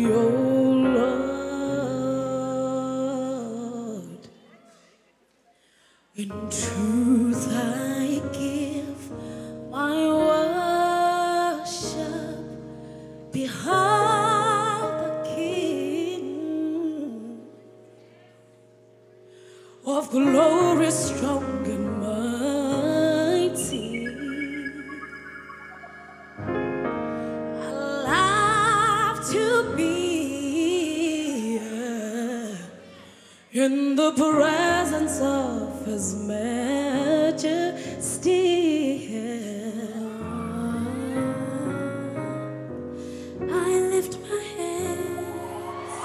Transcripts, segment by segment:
thee, O Lord. In truth I give my worship. Behold the King of glory, strong and mighty. I love to be in the presence of His majesty. I lift my hands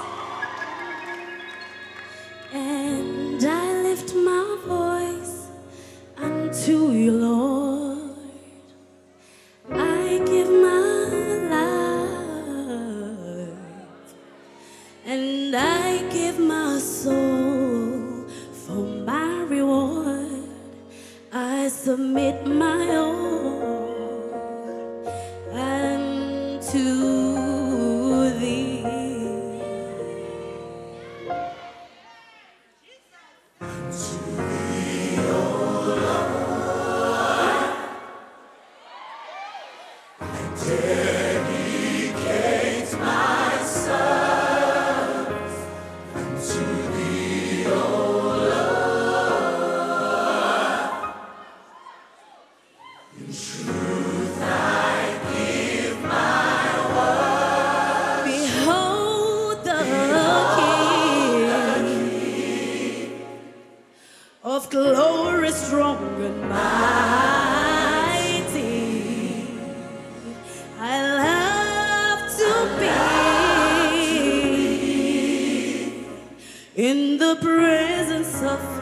and I lift my voice unto you, Lord. I give my life and I give my soul for my reward. I submit my all unto thee. Dedicate myself unto thee, O Lord. In truth I give my word. Behold the King of glory, strong and mighty. I love to be in the presence of